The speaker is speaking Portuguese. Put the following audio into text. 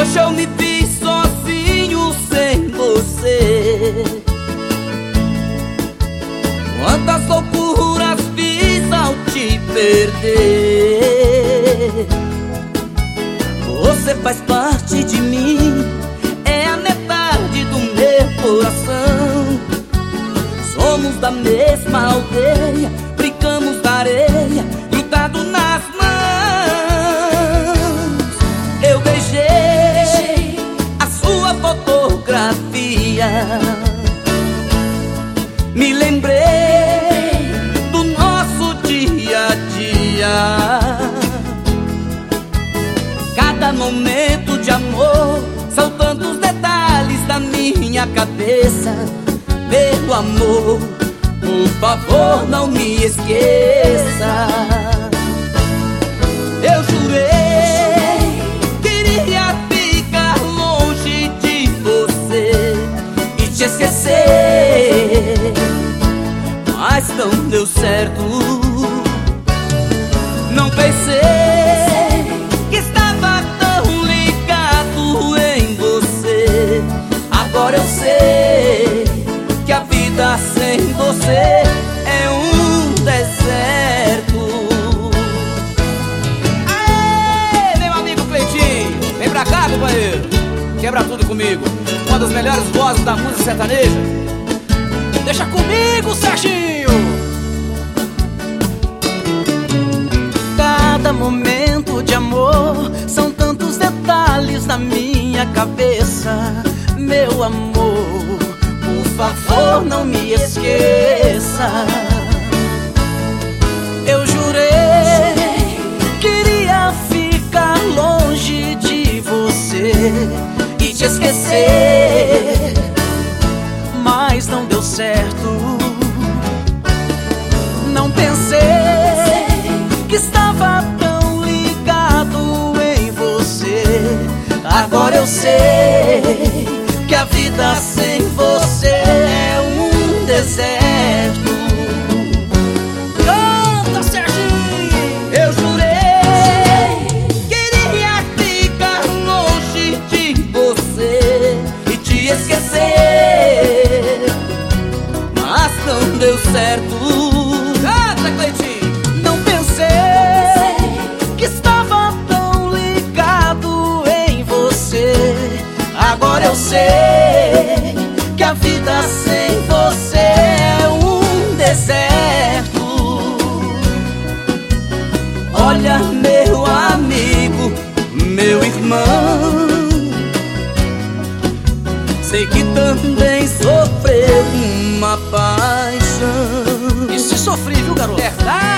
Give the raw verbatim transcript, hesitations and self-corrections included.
Hoje eu me vi sozinho sem você. Quantas loucuras fiz ao te perder. Você faz parte de mim, é a metade do meu coração. Somos da mesma aldeia, brincamos na areia, grudado nas mãos. Eu beijei a sua fotografia, me lembrei do nosso dia a dia. Cada momento de amor são tantos detalhes da minha cabeça. Meu amor, por favor, não me esqueça. Eu jurei, queria ficar longe de você e te esquecer, mas não deu certo. Não pensei que estava tão ligado em você. Agora eu sei que a vida sem você é um deserto. Aê, meu amigo Cleitinho, vem pra cá, companheiro, quebra tudo comigo. Uma das melhores vozes da música sertaneja. Deixa comigo, Serginho. Cada momento de amor são tantos detalhes na minha cabeça. Meu amor, por favor, não me esqueça. Eu jurei, queria ficar longe de você e te esquecer, mas não deu certo. Não pensei que estava tão ligado em você. Agora eu sei que a vida sem você é um deserto. Canta, Serginho! Eu jurei, queria ficar longe de você e te esquecer, mas não deu certo. Canta, Cleitinho! Não pensei que estava tão ligado em você. Agora eu sei que a vida sem você é um deserto. Olha, meu amigo, meu irmão, sei que também sofreu uma paixão. E se sofri, viu, garoto? Verdade.